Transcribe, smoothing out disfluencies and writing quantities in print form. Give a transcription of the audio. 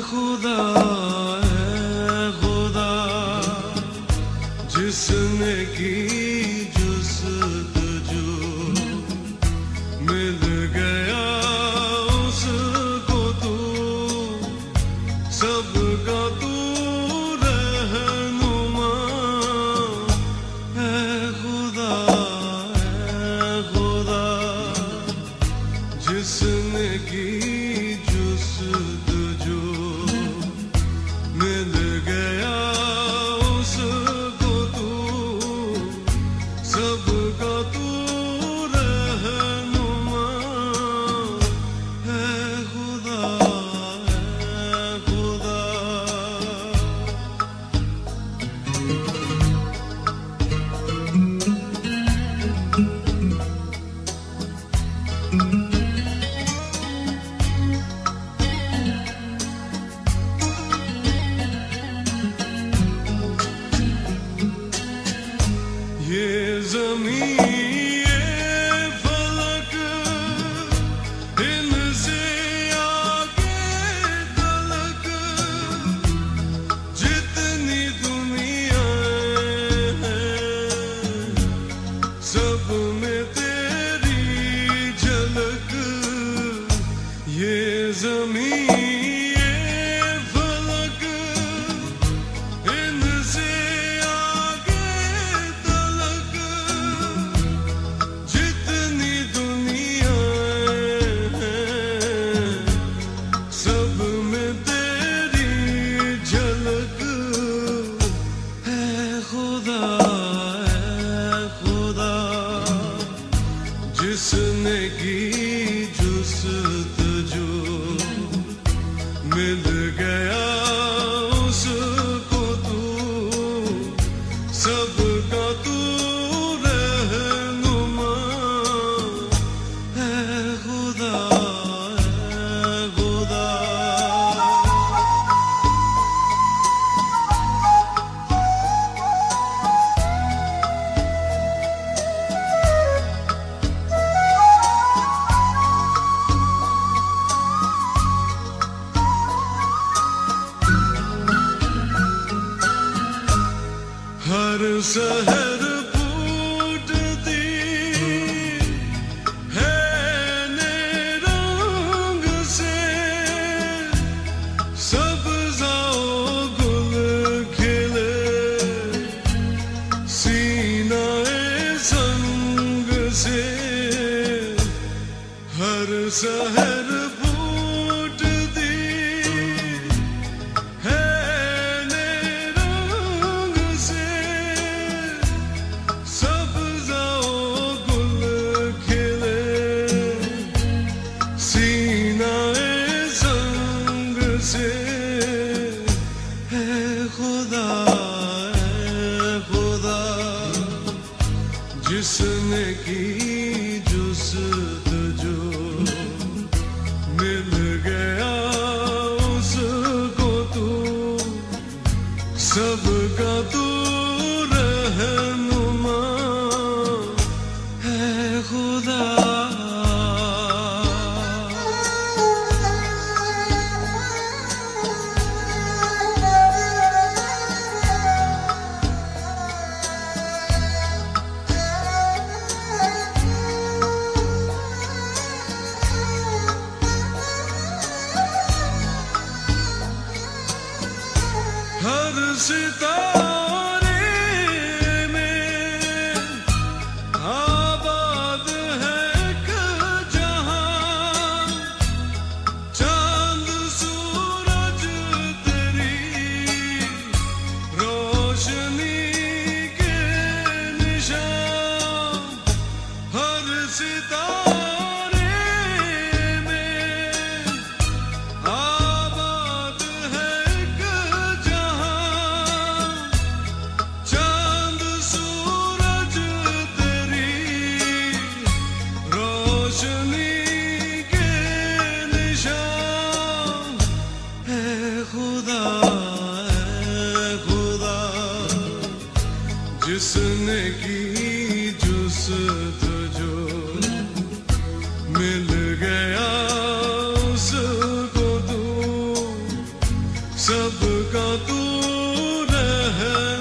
खुदा है खुदा जिसने की जुस्तजू मिल गया उसको तू सबका तू रहनुमा है खुदा जिसने की जुस्तजू मिल गया उसको तू सबका तू रहनुमा है खुदा ये ज़मीन ये फलक इनसे आगे तलक जितनी दुनियाएं हैं सब में तेरी झलक ये ज़मीन ये फलक इनसे जिसने की जुस्तजू मिल गया उसको तू सबका तू रहनुमा है खुदा हर शहर फूटती है नए रंग से सब्ज़ाओ गुल खिले सीनाए संग से हर शहर जिसने की जुस्तजू मिल गया उसको तू सबका तू रहनुमा है खुदा हर सितारे में आबाद है एक जहां चांद सूरज तेरी रोशनी के निशान हर सितारे में आबाद है एक जहां सबका तू रहता